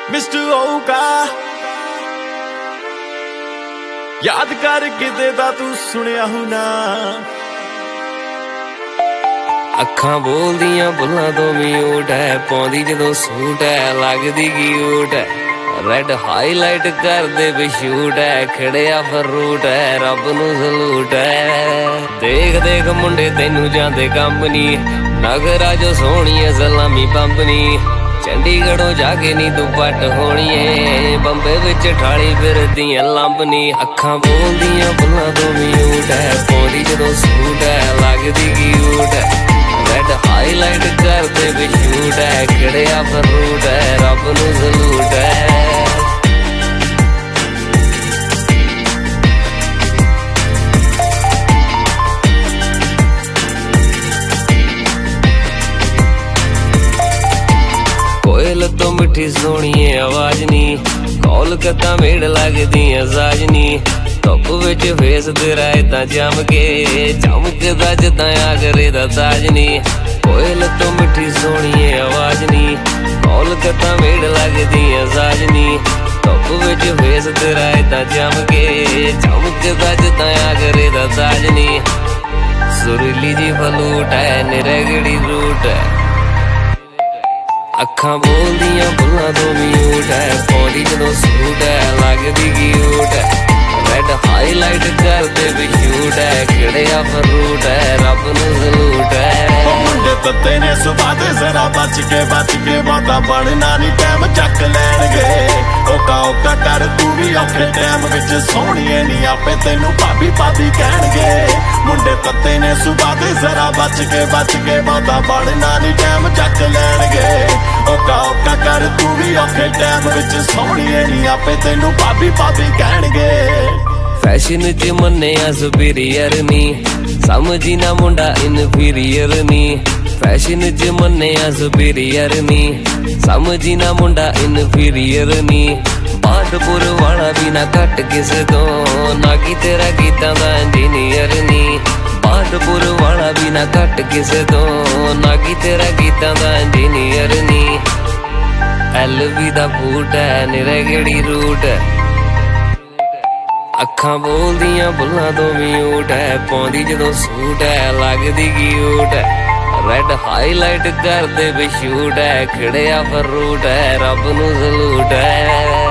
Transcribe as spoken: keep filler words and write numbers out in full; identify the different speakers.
Speaker 1: Mister ਹੋਊਗਾ ਯਾਦ ਕਰ ਕਿਤੇ ਦਾ ਤੂੰ ਸੁਣਿਆ ਹੁਣਾ।
Speaker 2: ਅੱਖਾਂ ਬੋਲਦੀਆਂ ਬੁੱਲਾਂ ਤੋਂ ਵੀ ਊਟ ਹੈ, ਪਾਉਂਦੀ ਜਦੋਂ ਸੂਟ ਹੈ ਲੱਗਦੀ ਕਿਊਟ ਹੈ। ਰੈਡ ਹਾਈਲਾਈਟ ਕਰਦੇ ਵੀ ਸ਼ੂਟ ਹੈ, ਖੜਿਆ ਫਰੂਟ ਹੈ ਰੱਬ ਨੂੰ ਸਲੂਟ ਹੈ। ਦੇਖ ਦੇਖ ਮੁੰਡੇ ਤੈਨੂੰ ਜਾਂਦੇ ਕੰਪਨੀ, ਨਗਰਾ ਜੋ ਸੋਹਣੀਏ ਸਲਾਮੀ ਪੰਪਨੀ। ਚੰਡੀਗੜ੍ਹੋਂ ਜਾ ਕੇ ਨੀ ਤੂੰ ਪੱਟ ਹੋਣੀਏ, ਬੰਬੇ ਵਿੱਚ ਠਾਲੀ ਫਿਰਦੀਆਂ ਲੰਬਨੀ। ਅੱਖਾਂ ਬੋਲਦੀਆਂ ਬੁੱਲਾਂ ਤੋਂ ਵੀ ਊਟ ਹੈ, ਪਾਉਂਦੀ ਜਦੋਂ ਸੂਟ ਹੈ ਲੱਗਦੀ ਕਿਊਟ ਹੈ। ਰੈਡ ਹਾਈਲਾਈਟ ਕਰਦੇ ਵੀ ਸ਼ੂਟ ਹੈ, ਖੜਿਆ ਫਰੂਟ ਹੈ ਰੱਬ ਨੂੰ ਸਲੂਟ ਹੈ। ਕੋਇਲ ਤੋਂ ਮਿੱਠੀ ਸੋਹਣੀਏ ਆਵਾਜ਼ ਨੀ, ਕੋਲਕਾਤਾ ਮੇੜ ਲੱਗਦੀਆਂ ਸਾਜਨੀ। ਧੁੱਪ ਵਿੱਚ ਫੇਸ ਤੇਰਾ ਏਦਾਂ ਜਮ ਕੇ, ਚਮਕਦਾ ਜਿੱਦਾਂ ਆਗਰੇ ਦਾ ਤਾਜ ਨੀ। ਕੋਇਲ ਤੋਂ ਮਿੱਠੀ ਸੋਹਣੀਏ ਆਵਾਜ਼ ਨੀ, ਕੋਲਕਾਤਾ ਮੇੜ ਲੱਗਦੀਆਂ ਸਾਜਨੀ। ਧੁੱਪ ਵਿੱਚ ਫੇਸ ਤੇਰਾ ਏਦਾਂ ਜਮ ਕੇ, ਚਮਕਦਾ ਜਿੱਦਾਂ ਆਗਰੇ ਦਾ ਤਾਜ ਨੀ। ਸੁਰੀਲੀ ਜੀ ਫਲੂਟ ਹੈ ਨਿਰਗੜੀ ਰੂਟ ਹੈ, ਅੱਖਾਂ ਬੋਲਦੀਆਂ ਬੁੱਲਾਂ ਤੋਂ ਵੀ ਊਟ ਹੈ, ਪਾਉਂਦੀ ਜਦੋਂ ਸੂਟ ਹੈ ਲੱਗਦੀ ਕਿਊਟ ਹੈ। ਰੈਡ ਹਾਈਲਾਈਟ ਕਰਦੇ ਵੀ ਸ਼ੂਟ ਹੈ, ਖੜਿਆ ਫਰੂਟ ਹੈ ਰੱਬ ਨੂੰ ਸਲੂਟ ਹੈ।
Speaker 1: ਮੁੰਡੇ ਤੱਤੇ ਨੇ ਸੁਭਾਅ ਦੇ ਜ਼ਰਾ ਬਚ ਕੇ ਬਚ ਕੇ, ਬਹੁਤਾ ਬਣਨਾ ਨੀ ਟਾਈਮ ਚੱਕ ਲੈਣਗੇ। ਓਕਾ ਓਕਾ ਕਰ ਤੂੰ ਵੀ ਔਖੇ ਟਾਈਮ ਵਿੱਚ, ਸੋਹਣੀਏ ਨੀ ਆਪੇ ਤੈਨੂੰ ਭਾਬੀ ਭਾਬੀ ਕਹਿਣਗੇ। ਮੁੰਡੇ ਤੱਤੇ ਨੇ ਸੁਭਾਅ ਦੇ ਜ਼ਰਾ ਬਚ ਕੇ ਬਚ ਕੇ, ਬਹੁਤਾ ਬਣਨਾ ਨੀ ਟਾਈਮ ਚੱਕ ਲੈਣਗੇ। ਓਕਾ ਓਕਾ ਕਰ ਤੂੰ ਵੀ ਔਖੇ ਟਾਈਮ ਵਿੱਚ, ਸੋਹਣੀਏ ਨੀ ਆਪੇ ਤੈਨੂੰ ਭਾਬੀ ਭਾਬੀ ਕਹਿਣਗੇ।
Speaker 2: ਫੈਸ਼ਨ ਚ ਮੰਨਿਆ ਸੁਪੀਰੀਅਰ ਨੀ, ਸਮਝੀ ਨਾ ਮੁੰਡਾ ਇਨਫੀਰੀਅਰ ਨੀ। ਫੈਸ਼ਨ ਚ ਮੰਨਿਆ ਸੁਪੀਰੀਅਰ ਨੀ, ਸਮਝੀ ਨਾ ਮੁੰਡਾ ਇਨਫੀਰੀਅਰ ਨੀ। ਬਾਦਪੁਰ ਵਾਲਾ ਵੀ ਨਾ ਘੱਟ ਕਿਸੇ ਤੋਂ, ਨਾ ਕੀ ਤੇਰਾ ਗੀਤਾਂ ਦਾ ਇੰਜੀਨੀਅਰ ਨੀ। ਬਾਦਪੁਰ ਵਾਲਾ ਵੀ ਨਾ ਘੱਟ ਕਿਸੇ ਤੋਂ, ਨਾ ਕੀ ਤੇਰਾ ਗੀਤਾਂ ਦਾ ਇੰਜੀਨੀਅਰ ਨੀ। ਐਲ ਵੀ ਦਾ ਬੂਟ ਹੈ ਨਿਰਗੜੀ ਰੂਟ ਹੈ, ਅੱਖਾਂ ਬੋਲਦੀਆਂ ਬੁੱਲਾਂ ਤੋਂ ਵੀ ਊਟ ਹੈ, ਪਾਉਂਦੀ ਜਦੋਂ ਸੂਟ ਹੈ ਲੱਗਦੀ ਕਿਊਟ ਹੈ। ਰੈਡ ਹਾਈਲਾਈਟ ਕਰਦੇ ਵੀ ਸ਼ੂਟ ਹੈ, ਖੜਿਆ ਫਰੂਟ ਹੈ ਰੱਬ ਨੂੰ ਸਲੂਟ ਹੈ।